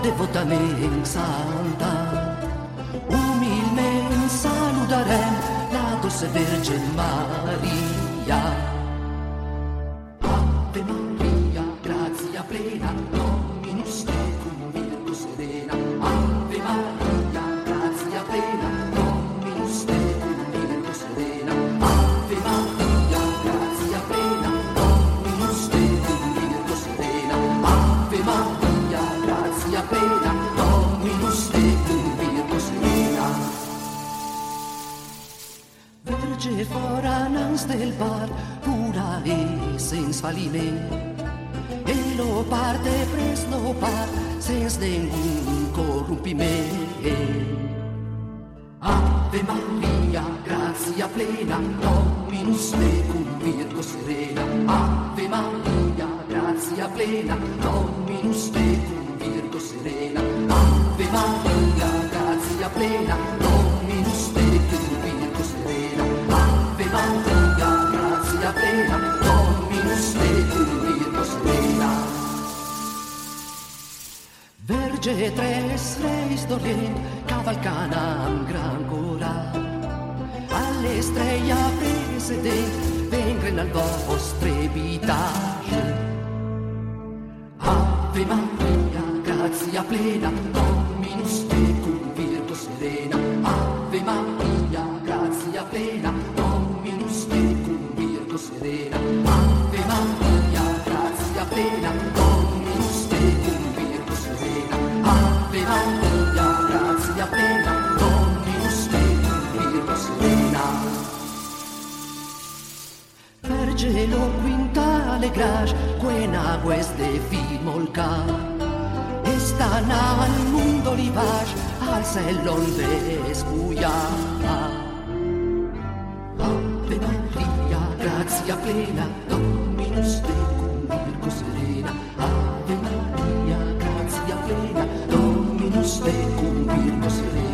devotament santa. Humilment saludarem la dolce Verge Maria. Ave Maria, grazia plena, Dominus tecum, Virgo serena. Ave Maria, grazia plena, Dominus tecum, Virgo serena. Ave Maria, grazia plena, Dominus tecum, Virgo serena. Ave Maria, grazia plena, Dominus tecum, Virgo serena. Verge foranans del bar, pura e sens faliment, e lo parte pres lo par, sens ningun corrompiment. Ave Maria, grazia plena, Dominus tecum, Virgo serena. Ave Maria, grazia plena, Dominus tecum, Virgo serena. Ave Maria, grazia plena, Dominus tecum, Virgo serena. Ave Maria, grazia plena, Dominus tecum, Virgo serena. Verge tres reis d'Orient cavalcanam gran coral, all'estrella precedent vengren al vostre epitage. Ave Maria, grazia plena, Dominus tecum, Virgo serena. Ave Maria, grazia plena, Dominus tecum, Virgo serena. Ave Maria, grazia plena, Dominus tecum, Virgo serena. Ave Maria, grazia plena, Dominus tecum, Virgo serena. Verge lo quintale grage, quena de fi molca, estan al mundo livage, al cel onde espuia. Ave Maria, grazia plena, Dominus tecum, Virgo serena. Ave Maria, grazia plena, Dominus tecum, Virgo serena.